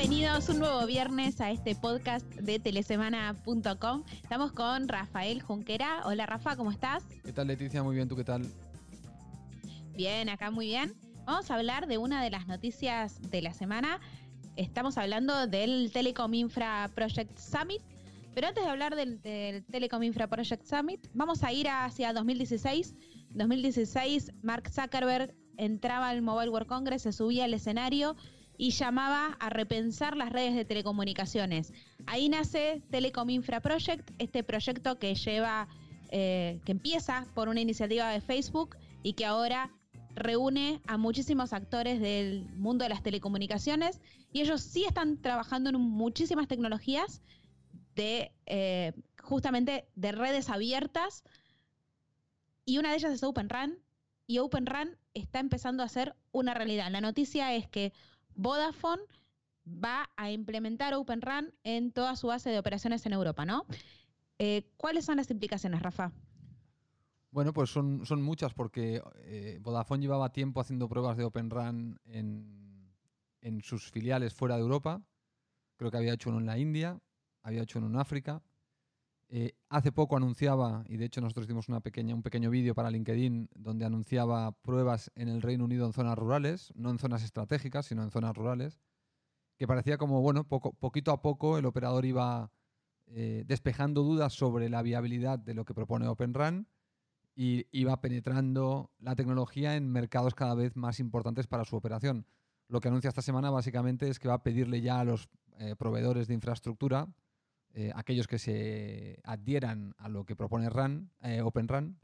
Bienvenidos un nuevo viernes a este podcast de telesemana.com. Estamos con Rafael Junquera. Hola Rafa, ¿cómo estás? ¿Qué tal, Leticia? Muy bien, ¿tú qué tal? Bien, acá muy bien. Vamos a hablar de una de las noticias de la semana. Estamos hablando del Telecom Infra Project Summit. Pero antes de hablar del Telecom Infra Project Summit, vamos a ir hacia 2016. 2016, Mark Zuckerberg entraba al Mobile World Congress, se subía al escenario y llamaba a repensar las redes de telecomunicaciones. Ahí nace Telecom Infra Project, este proyecto que empieza por una iniciativa de Facebook y que ahora reúne a muchísimos actores del mundo de las telecomunicaciones, y ellos sí están trabajando en muchísimas tecnologías justamente de redes abiertas, y una de ellas es Open RAN, y Open RAN está empezando a ser una realidad. La noticia es que Vodafone va a implementar Open RAN en toda su base de operaciones en Europa, ¿no? ¿Cuáles son las implicaciones, Rafa? Bueno, pues son muchas, porque Vodafone llevaba tiempo haciendo pruebas de Open RAN en sus filiales fuera de Europa. Creo que había hecho uno en la India, había hecho uno en África. Hace poco anunciaba, y de hecho nosotros hicimos un pequeño vídeo para LinkedIn donde anunciaba pruebas en el Reino Unido en zonas rurales, no en zonas estratégicas, sino en zonas rurales, que parecía como, bueno, poquito a poco el operador iba despejando dudas sobre la viabilidad de lo que propone Open RAN y iba penetrando la tecnología en mercados cada vez más importantes para su operación. Lo que anuncia esta semana básicamente es que va a pedirle ya a los proveedores de infraestructura, aquellos que se adhieran a lo que propone Open RAN,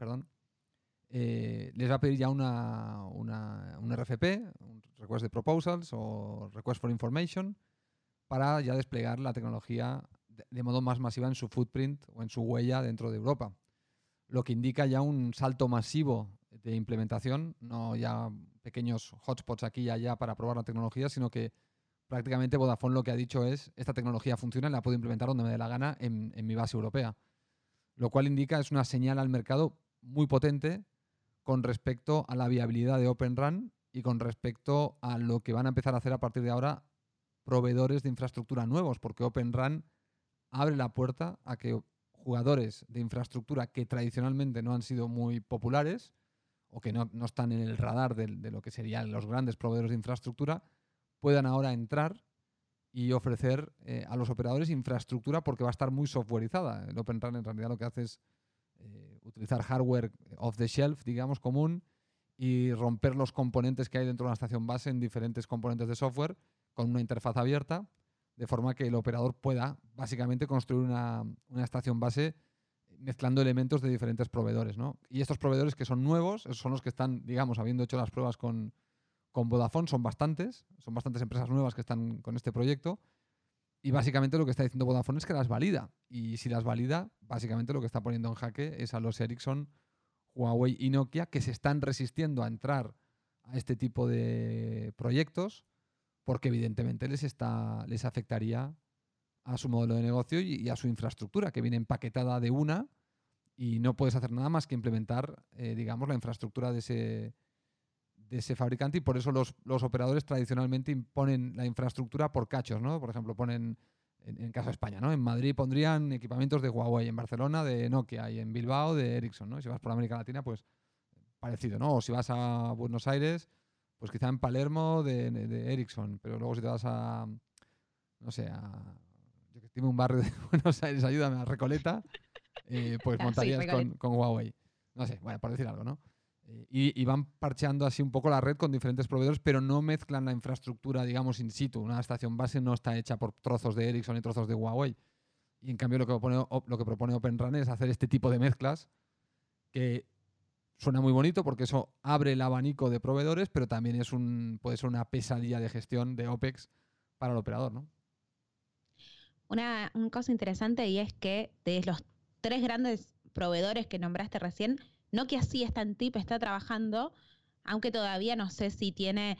les va a pedir ya un RFP, un Request de Proposals o Request for Information, para ya desplegar la tecnología de modo más masiva en su footprint o en su huella dentro de Europa. Lo que indica ya un salto masivo de implementación, no ya pequeños hotspots aquí y allá para probar la tecnología, sino que prácticamente Vodafone lo que ha dicho es: esta tecnología funciona y la puedo implementar donde me dé la gana en mi base europea. Lo cual indica, es una señal al mercado muy potente con respecto a la viabilidad de Open RAN y con respecto a lo que van a empezar a hacer a partir de ahora proveedores de infraestructura nuevos, porque Open RAN abre la puerta a que jugadores de infraestructura que tradicionalmente no han sido muy populares o que no están en el radar de lo que serían los grandes proveedores de infraestructura puedan ahora entrar y ofrecer a los operadores infraestructura, porque va a estar muy softwareizada. El Open RAN en realidad lo que hace es utilizar hardware off the shelf, digamos, común, y romper los componentes que hay dentro de una estación base en diferentes componentes de software con una interfaz abierta, de forma que el operador pueda básicamente construir una estación base mezclando elementos de diferentes proveedores, ¿no? Y estos proveedores que son nuevos, esos son los que están, digamos, habiendo hecho las pruebas con Vodafone, son bastantes empresas nuevas que están con este proyecto, y básicamente lo que está diciendo Vodafone es que las valida, y si las valida, básicamente lo que está poniendo en jaque es a los Ericsson, Huawei y Nokia, que se están resistiendo a entrar a este tipo de proyectos porque evidentemente les afectaría a su modelo de negocio y a su infraestructura, que viene empaquetada de una, y no puedes hacer nada más que implementar, digamos, la infraestructura de ese fabricante, y por eso los operadores tradicionalmente imponen la infraestructura por cachos, ¿no? Por ejemplo, ponen, en caso de España, ¿no? En Madrid pondrían equipamientos de Huawei, en Barcelona de Nokia y en Bilbao de Ericsson, ¿no? Si vas por América Latina, pues parecido, ¿no? O si vas a Buenos Aires, pues quizá en Palermo de Ericsson, pero luego si te vas a, no sé, yo que tengo un barrio de Buenos Aires, ayúdame, a Recoleta, pues montarías con Huawei. No sé, bueno, por decir algo, ¿no? Y van parcheando así un poco la red con diferentes proveedores, pero no mezclan la infraestructura, digamos, in situ. Una estación base no está hecha por trozos de Ericsson y trozos de Huawei. Y en cambio lo que propone Open RAN es hacer este tipo de mezclas, que suena muy bonito porque eso abre el abanico de proveedores, pero también puede ser una pesadilla de gestión de OPEX para el operador, ¿no? Una cosa interesante, y es que de los 3 grandes proveedores que nombraste recién, Nokia sí está está trabajando, aunque todavía no sé si tiene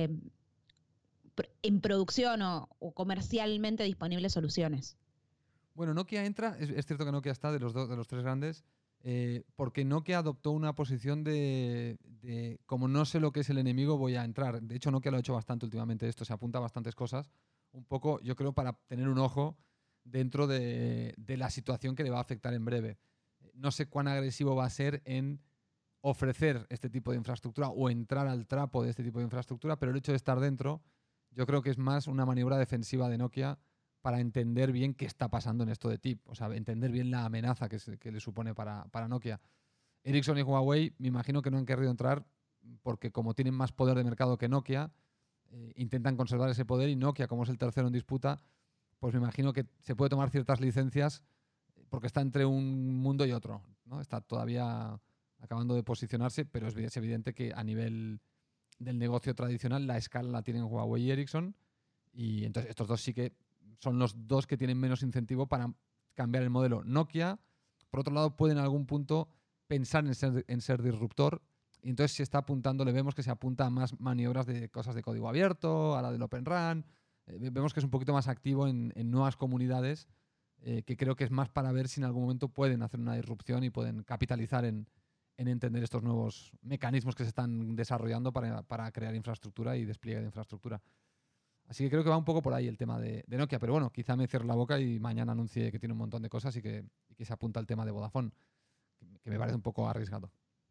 en producción o comercialmente disponibles soluciones. Bueno, Nokia entra, es cierto que Nokia está de los 3 grandes, porque Nokia adoptó una posición de como no sé lo que es el enemigo, voy a entrar. De hecho, Nokia lo ha hecho bastante últimamente esto, se apunta a bastantes cosas, un poco, yo creo, para tener un ojo dentro de la situación que le va a afectar en breve. No sé cuán agresivo va a ser en ofrecer este tipo de infraestructura o entrar al trapo de este tipo de infraestructura, pero el hecho de estar dentro, yo creo que es más una maniobra defensiva de Nokia para entender bien qué está pasando en esto de TIP, o sea, entender bien la amenaza que le supone para Nokia. Ericsson y Huawei me imagino que no han querido entrar porque como tienen más poder de mercado que Nokia, intentan conservar ese poder, y Nokia, como es el tercero en disputa, pues me imagino que se puede tomar ciertas licencias porque está entre un mundo y otro, ¿no? Está todavía acabando de posicionarse, pero es evidente que a nivel del negocio tradicional la escala la tienen Huawei y Ericsson, y entonces estos dos sí que son los dos que tienen menos incentivo para cambiar el modelo. Nokia, por otro lado, puede en algún punto pensar en ser disruptor, y entonces se está apuntando, le vemos que se apunta a más maniobras de cosas de código abierto, a la del Open RAN. Vemos que es un poquito más activo en nuevas comunidades, que creo que es más para ver si en algún momento pueden hacer una disrupción y pueden capitalizar en entender estos nuevos mecanismos que se están desarrollando para crear infraestructura y despliegue de infraestructura. Así que creo que va un poco por ahí el tema de Nokia, pero bueno, quizá me cierre la boca y mañana anuncie que tiene un montón de cosas y que se apunta al tema de Vodafone, que me parece un poco arriesgado.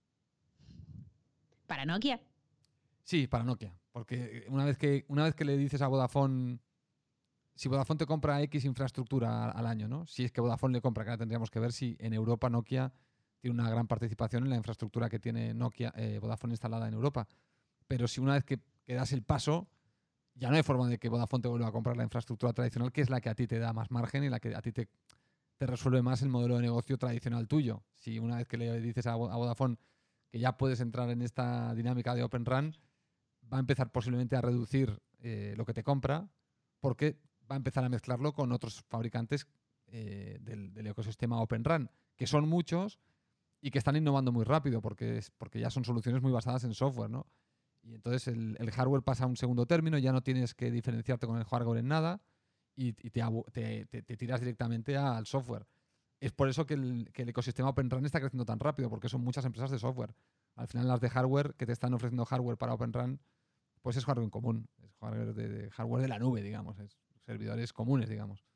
¿Para Nokia? Sí, para Nokia, porque una vez que le dices a Vodafone, si Vodafone te compra X infraestructura al año, ¿no? Si es que Vodafone le compra, que ahora tendríamos que ver si en Europa Nokia tiene una gran participación en la infraestructura que tiene Nokia, Vodafone instalada en Europa. Pero si una vez que das el paso, ya no hay forma de que Vodafone te vuelva a comprar la infraestructura tradicional, que es la que a ti te da más margen y la que a ti te resuelve más el modelo de negocio tradicional tuyo. Si una vez que le dices a Vodafone que ya puedes entrar en esta dinámica de Open RAN, va a empezar posiblemente a reducir lo que te compra, porque va a empezar a mezclarlo con otros fabricantes del ecosistema Open RAN, que son muchos y que están innovando muy rápido, porque ya son soluciones muy basadas en software, ¿no? Y entonces el hardware pasa a un segundo término, ya no tienes que diferenciarte con el hardware en nada y te tiras directamente al software. Es por eso que el ecosistema Open RAN está creciendo tan rápido, porque son muchas empresas de software. Al final las de hardware que te están ofreciendo hardware para Open RAN, pues es hardware en común, es hardware de la nube, digamos, es servidores comunes, digamos.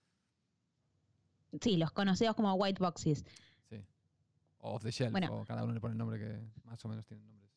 Sí, los conocidos como white boxes. Sí. O off the shelf, bueno, o cada uno le pone el nombre que más o menos tiene nombres.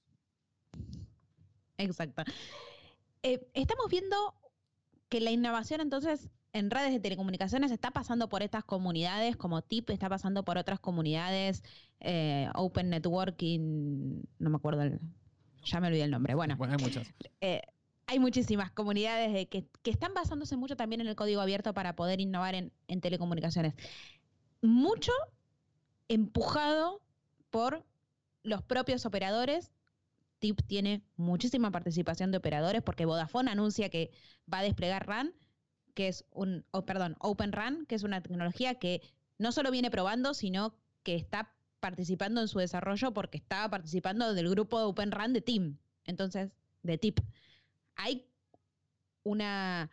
Exacto. Estamos viendo que la innovación entonces en redes de telecomunicaciones está pasando por estas comunidades como TIP, está pasando por otras comunidades, Open Networking, no me acuerdo, ya me olvidé el nombre. Bueno, hay muchas. Hay muchísimas comunidades que están basándose mucho también en el código abierto para poder innovar en telecomunicaciones. Mucho empujado por los propios operadores. TIP tiene muchísima participación de operadores porque Vodafone anuncia que va a desplegar RAN, que es Open RAN, que es una tecnología que no solo viene probando, sino que está participando en su desarrollo porque estaba participando del grupo de Open RAN de TIM, entonces de TIP. Hay una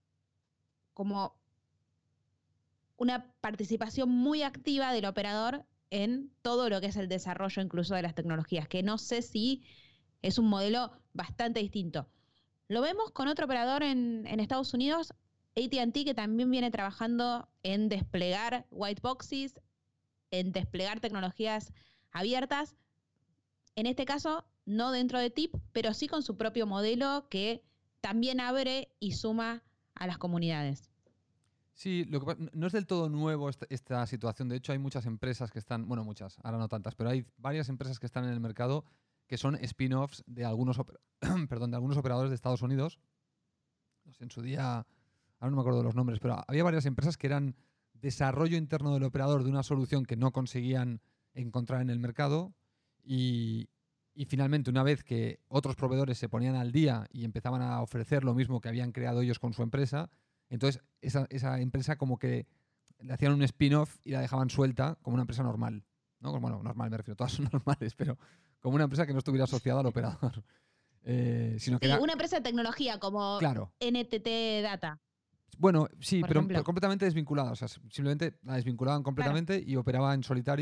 participación muy activa del operador en todo lo que es el desarrollo incluso de las tecnologías, que no sé si es un modelo bastante distinto. Lo vemos con otro operador en Estados Unidos, AT&T, que también viene trabajando en desplegar white boxes, en desplegar tecnologías abiertas. En este caso, no dentro de TIP, pero sí con su propio modelo que también abre y suma a las comunidades. Sí, lo que no es del todo nuevo esta situación. De hecho, hay muchas empresas que están, bueno, muchas, ahora no tantas, pero hay varias empresas que están en el mercado que son spin-offs de algunos operadores de Estados Unidos. No sé, en su día, ahora no me acuerdo de los nombres, pero había varias empresas que eran desarrollo interno del operador de una solución que no conseguían encontrar en el mercado, y finalmente, una vez que otros proveedores se ponían al día y empezaban a ofrecer lo mismo que habían creado ellos con su empresa, entonces esa empresa como que le hacían un spin-off y la dejaban suelta como una empresa normal, ¿no? Bueno, normal me refiero, todas son normales, pero como una empresa que no estuviera asociada al operador. Sino que era una empresa de tecnología como claro. NTT Data. Bueno, sí, pero completamente desvinculada. O sea, simplemente la desvinculaban completamente, claro, y operaba en solitario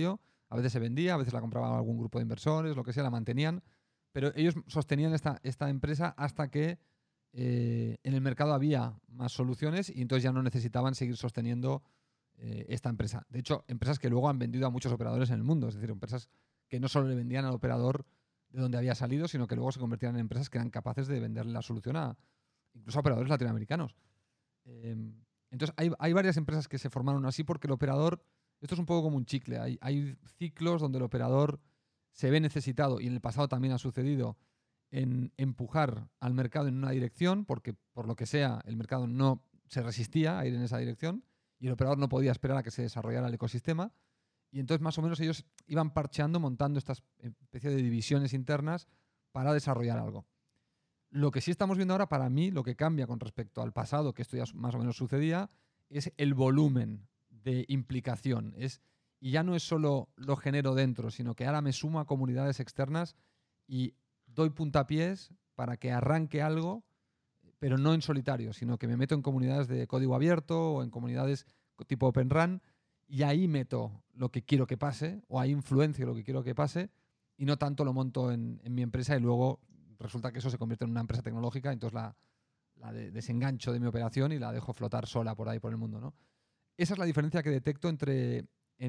A veces se vendía, a veces la compraba algún grupo de inversores, lo que sea, la mantenían, pero ellos sostenían esta empresa hasta que en el mercado había más soluciones y entonces ya no necesitaban seguir sosteniendo esta empresa. De hecho, empresas que luego han vendido a muchos operadores en el mundo, es decir, empresas que no solo le vendían al operador de donde había salido, sino que luego se convertían en empresas que eran capaces de venderle la solución incluso a operadores latinoamericanos. Entonces, hay varias empresas que se formaron así porque el operador, esto es un poco como un chicle, hay ciclos donde el operador se ve necesitado, y en el pasado también ha sucedido, en empujar al mercado en una dirección, porque por lo que sea el mercado no se resistía a ir en esa dirección y el operador no podía esperar a que se desarrollara el ecosistema, y entonces más o menos ellos iban parcheando, montando estas especie de divisiones internas para desarrollar algo. Lo que sí estamos viendo ahora, para mí, lo que cambia con respecto al pasado, que esto ya más o menos sucedía, es el volumen de implicación. Y ya no es solo lo genero dentro, sino que ahora me sumo a comunidades externas y doy puntapiés para que arranque algo, pero no en solitario, sino que me meto en comunidades de código abierto o en comunidades tipo OpenRun, y ahí meto lo que quiero que pase, o ahí influencio lo que quiero que pase, y no tanto lo monto en mi empresa y luego resulta que eso se convierte en una empresa tecnológica, entonces la desengancho de mi operación y la dejo flotar sola por ahí por el mundo, ¿no? Esa es la diferencia que detecto entre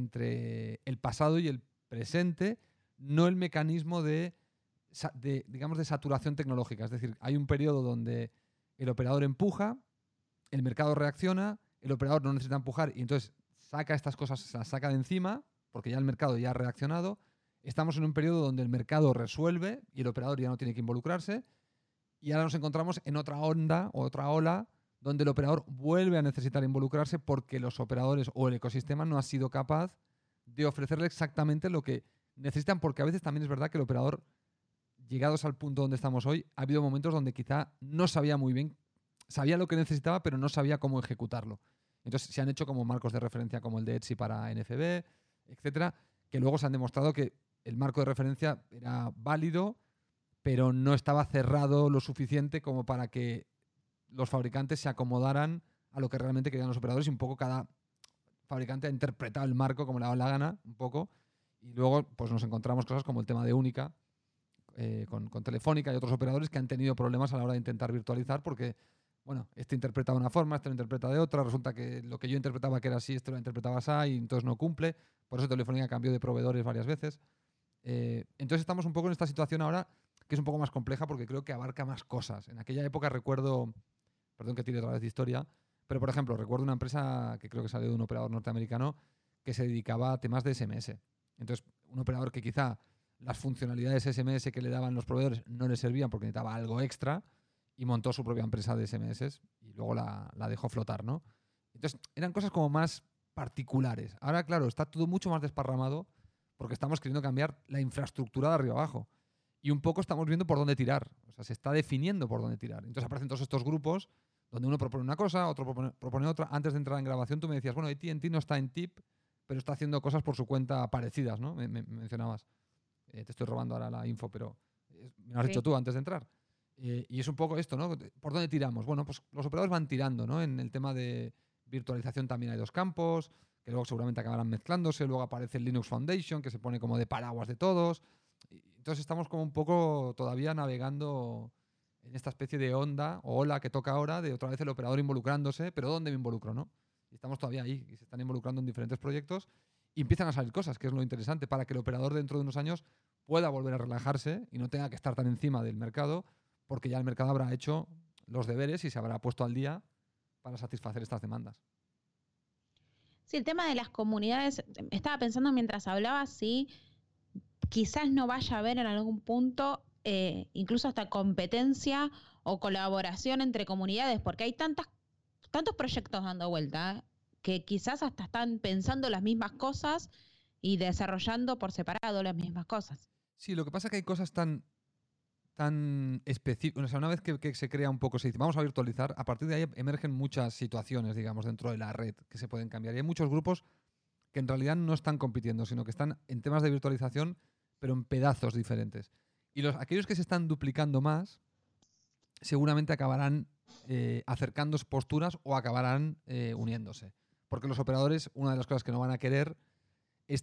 el pasado y el presente, no el mecanismo digamos, de saturación tecnológica. Es decir, hay un periodo donde el operador empuja, el mercado reacciona, el operador no necesita empujar y entonces saca estas cosas, se las saca de encima, porque ya el mercado ya ha reaccionado. Estamos en un periodo donde el mercado resuelve y el operador ya no tiene que involucrarse. Y ahora nos encontramos en otra onda o otra ola donde el operador vuelve a necesitar involucrarse porque los operadores o el ecosistema no ha sido capaz de ofrecerle exactamente lo que necesitan, porque a veces también es verdad que el operador, llegados al punto donde estamos hoy, ha habido momentos donde quizá no sabía muy bien, sabía lo que necesitaba, pero no sabía cómo ejecutarlo. Entonces se han hecho como marcos de referencia como el de Etsy para NFB, etcétera, que luego se han demostrado que el marco de referencia era válido, pero no estaba cerrado lo suficiente como para que los fabricantes se acomodaran a lo que realmente querían los operadores, y un poco cada fabricante ha interpretado el marco como le daba la gana, un poco, y luego pues nos encontramos cosas como el tema de Única, con Telefónica y otros operadores que han tenido problemas a la hora de intentar virtualizar porque, bueno, este interpreta de una forma, este lo interpreta de otra, resulta que lo que yo interpretaba que era así, este lo interpretaba así y entonces no cumple, por eso Telefónica cambió de proveedores varias veces. Entonces estamos un poco en esta situación ahora que es un poco más compleja porque creo que abarca más cosas. En aquella época recuerdo, perdón que tire otra vez de historia, pero por ejemplo recuerdo una empresa que creo que salió de un operador norteamericano que se dedicaba a temas de SMS. Entonces un operador que quizá las funcionalidades SMS que le daban los proveedores no le servían porque necesitaba algo extra y montó su propia empresa de SMS y luego la dejó flotar, ¿no? Entonces eran cosas como más particulares. Ahora, claro, está todo mucho más desparramado porque estamos queriendo cambiar la infraestructura de arriba abajo. Y un poco estamos viendo por dónde tirar. O sea, se está definiendo por dónde tirar. Entonces aparecen todos estos grupos donde uno propone una cosa, otro propone otra. Antes de entrar en grabación tú me decías, bueno, AT&T no está en TIP, pero está haciendo cosas por su cuenta parecidas, ¿no? Me mencionabas. Te estoy robando ahora la info, pero me lo has dicho tú antes de entrar. Y es un poco esto, ¿no? ¿Por dónde tiramos? Bueno, pues los operadores van tirando, ¿no? En el tema de virtualización también hay dos campos, que luego seguramente acabarán mezclándose. Luego aparece el Linux Foundation, que se pone como de paraguas de todos. Entonces estamos como un poco todavía navegando en esta especie de onda o ola que toca ahora de otra vez el operador involucrándose, pero ¿dónde me involucro, no? Y estamos todavía ahí, y se están involucrando en diferentes proyectos y empiezan a salir cosas, que es lo interesante, para que el operador dentro de unos años pueda volver a relajarse y no tenga que estar tan encima del mercado, porque ya el mercado habrá hecho los deberes y se habrá puesto al día para satisfacer estas demandas. Sí, el tema de las comunidades, estaba pensando mientras hablaba, sí, quizás no vaya a haber en algún punto incluso hasta competencia o colaboración entre comunidades, porque hay tantos proyectos dando vuelta que quizás hasta están pensando las mismas cosas y desarrollando por separado las mismas cosas. Sí, lo que pasa es que hay cosas tan específicas. O sea, una vez que se crea un poco, se dice, vamos a virtualizar, a partir de ahí emergen muchas situaciones, digamos, dentro de la red que se pueden cambiar. Y hay muchos grupos que en realidad no están compitiendo, sino que están en temas de virtualización, pero en pedazos diferentes. Y aquellos que se están duplicando más, seguramente acabarán acercando posturas o acabarán uniéndose. Porque los operadores, una de las cosas que no van a querer es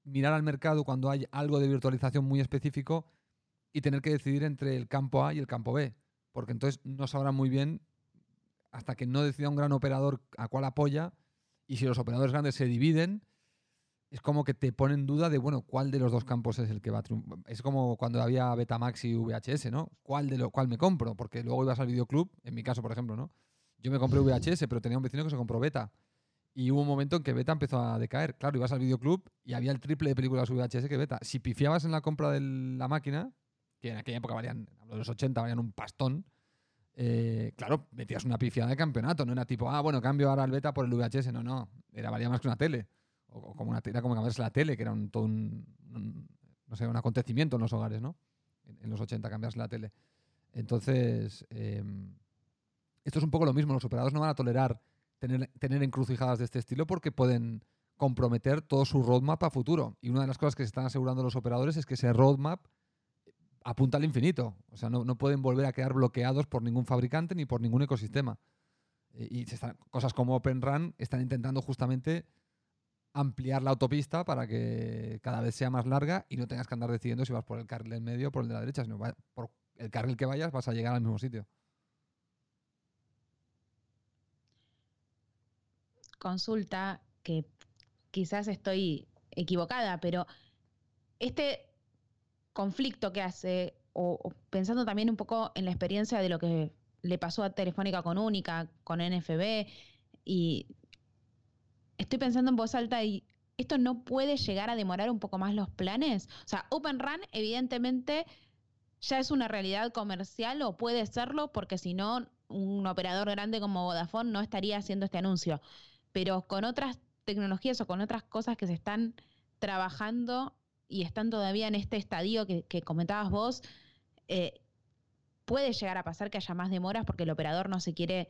mirar al mercado cuando hay algo de virtualización muy específico y tener que decidir entre el campo A y el campo B, porque entonces no sabrán muy bien hasta que no decida un gran operador a cuál apoya, y si los operadores grandes se dividen, es como que te pone en duda de, bueno, cuál de los dos campos es el que va a triunfar. Es como cuando había Betamax y VHS, ¿no? ¿Cuál me compro? Porque luego ibas al videoclub, en mi caso, por ejemplo, ¿no? Yo me compré VHS, pero tenía un vecino que se compró Beta. Y hubo un momento en que Beta empezó a decaer. Claro, ibas al videoclub y había el triple de películas VHS que Beta. Si pifiabas en la compra de la máquina, que en aquella época valían, hablo de los 80, valían un pastón, claro, metías una pifiada de campeonato. No era tipo, bueno, cambio ahora el Beta por el VHS. No, valía más que una tele. O como era como cambiarse la tele, que era todo no sé, un acontecimiento en los hogares, ¿no? En los 80 cambiarse la tele. Entonces, esto es un poco lo mismo. Los operadores no van a tolerar tener encrucijadas de este estilo porque pueden comprometer todo su roadmap a futuro. Y una de las cosas que se están asegurando los operadores es que ese roadmap apunta al infinito. O sea, no pueden volver a quedar bloqueados por ningún fabricante ni por ningún ecosistema. Y cosas como OpenRAN están intentando justamente ampliar la autopista para que cada vez sea más larga y no tengas que andar decidiendo si vas por el carril en medio o por el de la derecha, sino por el carril que vayas vas a llegar al mismo sitio. Consulta, que quizás estoy equivocada, pero este conflicto que hace, o pensando también un poco en la experiencia de lo que le pasó a Telefónica con Única, con NFB, y estoy pensando en voz alta y esto no puede llegar a demorar un poco más los planes. O sea, OpenRAN evidentemente ya es una realidad comercial o puede serlo porque si no, un operador grande como Vodafone no estaría haciendo este anuncio. Pero con otras tecnologías o con otras cosas que se están trabajando y están todavía en este estadio que comentabas vos, puede llegar a pasar que haya más demoras porque el operador no se quiere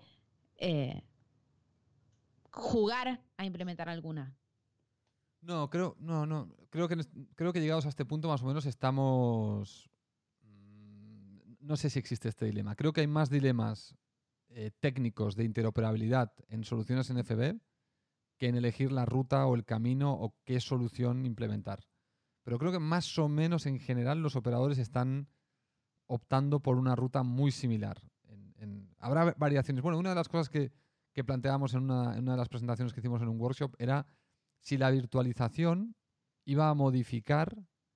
jugar a implementar alguna. No. Creo que llegados a este punto más o menos estamos. No sé si existe este dilema. Creo que hay más dilemas técnicos de interoperabilidad en soluciones NFB que en elegir la ruta o el camino o qué solución implementar. Pero creo que más o menos en general los operadores están optando por una ruta muy similar. Habrá variaciones. Bueno, una de las cosas que planteábamos en una de las presentaciones que hicimos en un workshop era si la virtualización iba a modificar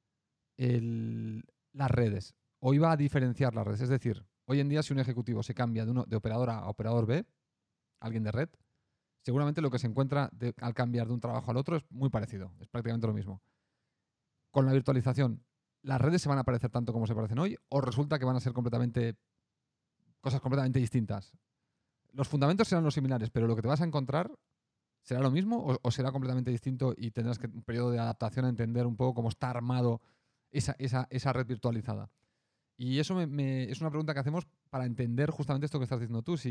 las redes o iba a diferenciar las redes. Es decir, hoy en día si un ejecutivo se cambia de operador A a operador B, alguien de red, seguramente lo que se encuentra al cambiar de un trabajo al otro es muy parecido, es prácticamente lo mismo. Con la virtualización, ¿las redes se van a parecer tanto como se parecen hoy o resulta que van a ser cosas completamente distintas? Los fundamentos serán los similares, pero lo que te vas a encontrar será lo mismo o será completamente distinto y tendrás un periodo de adaptación a entender un poco cómo está armado esa red virtualizada. Y eso es una pregunta que hacemos para entender justamente esto que estás diciendo tú.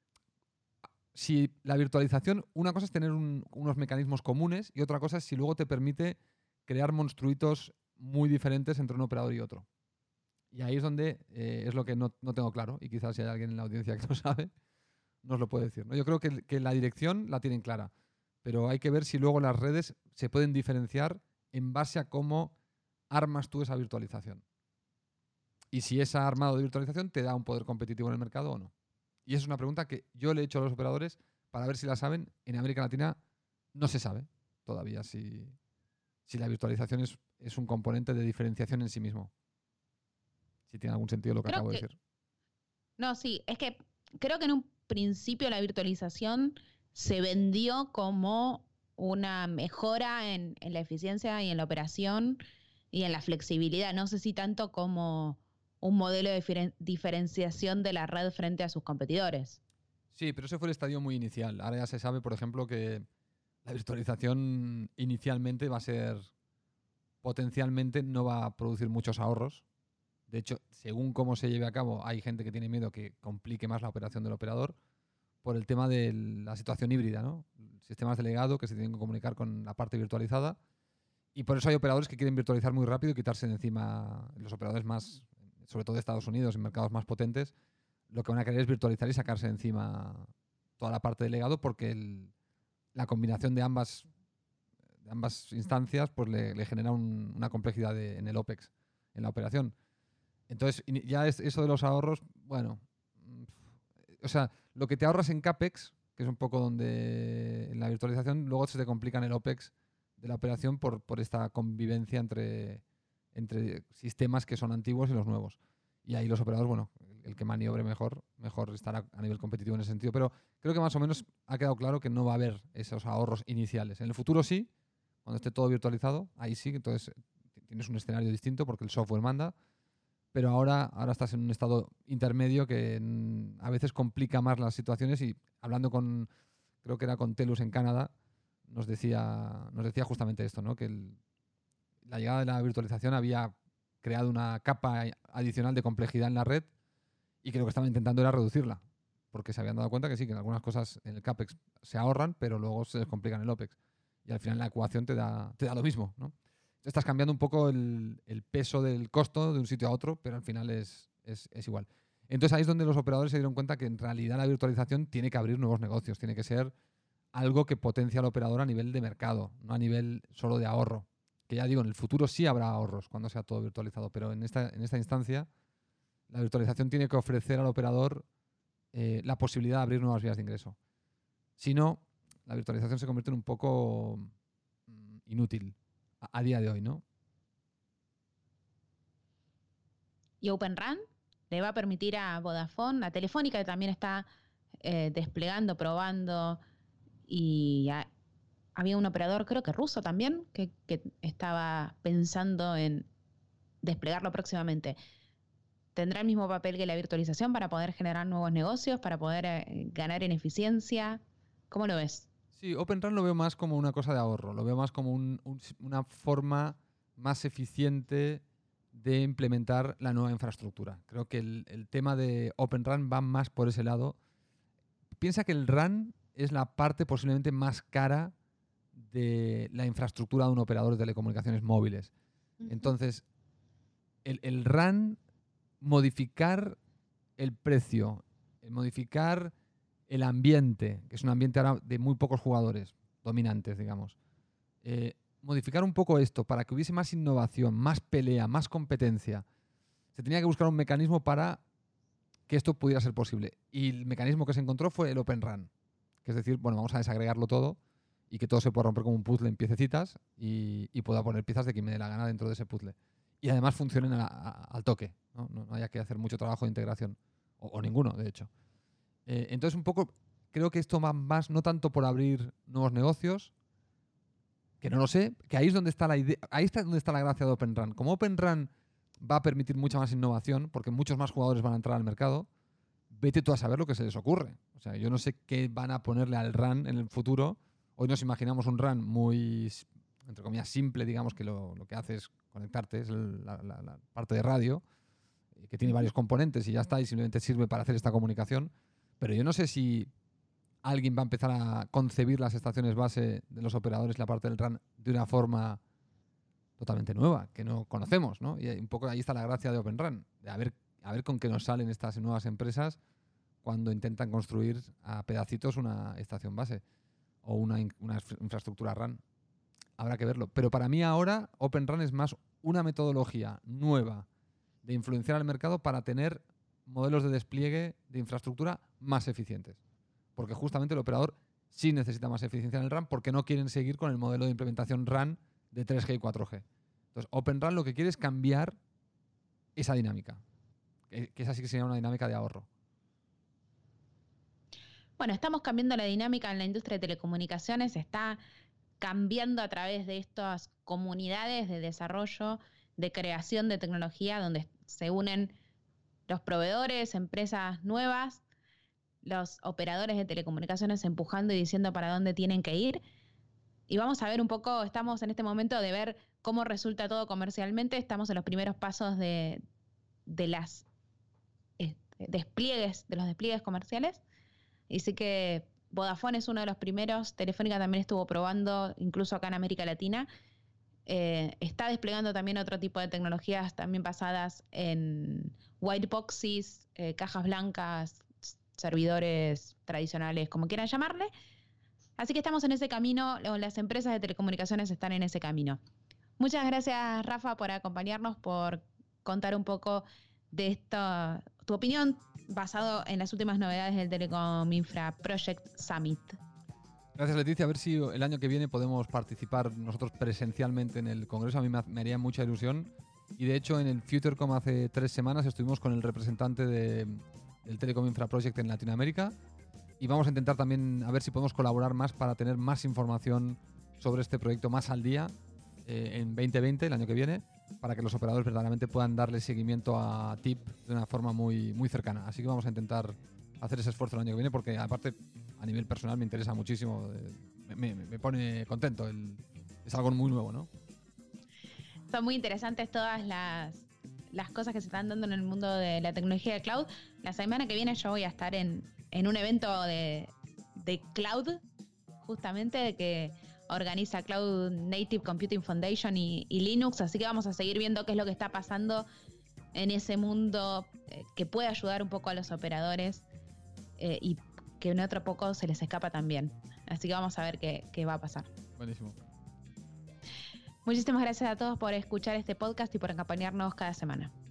Si la virtualización, una cosa es tener unos mecanismos comunes y otra cosa es si luego te permite crear monstruitos muy diferentes entre un operador y otro. Y ahí es donde es lo que no tengo claro, y quizás si hay alguien en la audiencia que lo sabe, nos lo puede decir, ¿no? Yo creo que la dirección la tienen clara, pero hay que ver si luego las redes se pueden diferenciar en base a cómo armas tú esa virtualización. Y si ese armado de virtualización te da un poder competitivo en el mercado o no. Y esa es una pregunta que yo le he hecho a los operadores para ver si la saben. En América Latina no se sabe todavía si la virtualización es un componente de diferenciación en sí mismo. Si tiene algún sentido lo que acabo de decir. No, sí, es que creo que en un principio la virtualización se vendió como una mejora en la eficiencia y en la operación y en la flexibilidad. No sé si tanto como un modelo de diferenciación de la red frente a sus competidores. Sí, pero ese fue el estadio muy inicial. Ahora ya se sabe, por ejemplo, que la virtualización inicialmente va a ser, potencialmente no va a producir muchos ahorros. De hecho, según cómo se lleve a cabo, hay gente que tiene miedo que complique más la operación del operador por el tema de la situación híbrida, ¿no? Sistemas de legado que se tienen que comunicar con la parte virtualizada. Y por eso hay operadores que quieren virtualizar muy rápido y quitarse de encima. Los operadores más, sobre todo de Estados Unidos, en mercados más potentes, lo que van a querer es virtualizar y sacarse de encima toda la parte de legado porque la combinación de ambas instancias pues le genera una complejidad en el OPEX, en la operación. Entonces, ya eso de los ahorros, bueno, o sea, lo que te ahorras en CAPEX, que es un poco donde en la virtualización, luego se te complica en el OPEX de la operación por esta convivencia entre sistemas que son antiguos y los nuevos. Y ahí los operadores, bueno, el que maniobre mejor estará a nivel competitivo en ese sentido. Pero creo que más o menos ha quedado claro que no va a haber esos ahorros iniciales. En el futuro sí, cuando esté todo virtualizado, ahí sí, entonces tienes un escenario distinto porque el software manda. Pero ahora estás en un estado intermedio que a veces complica más las situaciones, y hablando creo que era con Telus en Canadá, nos decía justamente esto, ¿no? Que la llegada de la virtualización había creado una capa adicional de complejidad en la red, y que lo que estaban intentando era reducirla, porque se habían dado cuenta que sí, que en algunas cosas en el CAPEX se ahorran, pero luego se les complica en el OPEX. Y al final la ecuación te da lo mismo, ¿no? Estás cambiando un poco el peso del costo de un sitio a otro, pero al final es igual. Entonces ahí es donde los operadores se dieron cuenta que en realidad la virtualización tiene que abrir nuevos negocios, tiene que ser algo que potencia al operador a nivel de mercado, no a nivel solo de ahorro. Que ya digo, en el futuro sí habrá ahorros cuando sea todo virtualizado, pero en esta instancia la virtualización tiene que ofrecer al operador la posibilidad de abrir nuevas vías de ingreso. Si no, la virtualización se convierte en un poco inútil a día de hoy, ¿no? Y Open RAN le va a permitir a Vodafone, a Telefónica, que también está desplegando, probando, y había un operador, creo que ruso también, que estaba pensando en desplegarlo próximamente. ¿Tendrá el mismo papel que la virtualización para poder generar nuevos negocios, para poder ganar en eficiencia? ¿Cómo lo ves? Sí, Open RAN lo veo más como una cosa de ahorro, lo veo más como una forma más eficiente de implementar la nueva infraestructura. Creo que el tema de Open RAN va más por ese lado. Piensa que el RAN es la parte posiblemente más cara de la infraestructura de un operador de telecomunicaciones móviles. Entonces, el RAN, modificar el precio, modificar el ambiente, que es un ambiente ahora de muy pocos jugadores dominantes, digamos. Modificar un poco esto para que hubiese más innovación, más pelea, más competencia. Se tenía que buscar un mecanismo para que esto pudiera ser posible. Y el mecanismo que se encontró fue el Open RAN. Que es decir, bueno, vamos a desagregarlo todo y que todo se pueda romper como un puzzle en piececitas y pueda poner piezas de quien me dé la gana dentro de ese puzzle. Y además funcionen al toque, ¿no? No haya que hacer mucho trabajo de integración. O ninguno, de hecho. Entonces, un poco, creo que esto va más no tanto por abrir nuevos negocios, que no lo sé, que ahí es donde está la idea, ahí está donde está la gracia de Open RAN. Como Open RAN va a permitir mucha más innovación, porque muchos más jugadores van a entrar al mercado, vete tú a saber lo que se les ocurre. O sea, yo no sé qué van a ponerle al RAN en el futuro. Hoy nos imaginamos un RAN muy, entre comillas, simple, digamos, que lo que hace es conectarte, es la parte de radio, que tiene varios componentes y ya está, y simplemente sirve para hacer esta comunicación. Pero yo no sé si alguien va a empezar a concebir las estaciones base de los operadores, la parte del RAN, de una forma totalmente nueva, que no conocemos, ¿no? Y un poco ahí está la gracia de Open RAN, de a ver con qué nos salen estas nuevas empresas cuando intentan construir a pedacitos una estación base o una infraestructura RAN. Habrá que verlo. Pero para mí ahora Open RAN es más una metodología nueva de influenciar al mercado para tener modelos de despliegue de infraestructura más eficientes. Porque justamente el operador sí necesita más eficiencia en el RAN porque no quieren seguir con el modelo de implementación RAN de 3G y 4G. Entonces, Open RAN lo que quiere es cambiar esa dinámica, que esa sí que sería una dinámica de ahorro. Bueno, estamos cambiando la dinámica en la industria de telecomunicaciones, está cambiando a través de estas comunidades de desarrollo, de creación de tecnología, donde se unen los proveedores, empresas nuevas, los operadores de telecomunicaciones empujando y diciendo para dónde tienen que ir. Y vamos a ver un poco, estamos en este momento de ver cómo resulta todo comercialmente. Estamos en los primeros pasos de los despliegues comerciales. Y sí que Vodafone es uno de los primeros, Telefónica también estuvo probando, incluso acá en América Latina. Está desplegando también otro tipo de tecnologías también basadas en white boxes, cajas blancas, servidores tradicionales, como quieran llamarle. Así que estamos en ese camino, las empresas de telecomunicaciones están en ese camino. Muchas gracias, Rafa, por acompañarnos, por contar un poco de esto, tu opinión basado en las últimas novedades del Telecom Infra Project Summit. Gracias, Leticia. A ver si el año que viene podemos participar nosotros presencialmente en el Congreso. A mí me haría mucha ilusión. Y de hecho, en el FutureCom hace 3 semanas estuvimos con el representante del Telecom Infra Project en Latinoamérica. Y vamos a intentar también a ver si podemos colaborar más para tener más información sobre este proyecto más al día en 2020, el año que viene, para que los operadores verdaderamente puedan darle seguimiento a TIP de una forma muy, muy cercana. Así que vamos a intentar hacer ese esfuerzo el año que viene, porque aparte a nivel personal me interesa muchísimo, me pone contento, es algo muy nuevo, ¿no? Son muy interesantes todas las cosas que se están dando en el mundo de la tecnología de cloud. La semana que viene yo voy a estar en un evento de cloud, justamente, que organiza Cloud Native Computing Foundation y Linux, así que vamos a seguir viendo qué es lo que está pasando en ese mundo que puede ayudar un poco a los operadores y que en otro poco se les escapa también. Así que vamos a ver qué va a pasar. Buenísimo. Muchísimas gracias a todos por escuchar este podcast y por acompañarnos cada semana.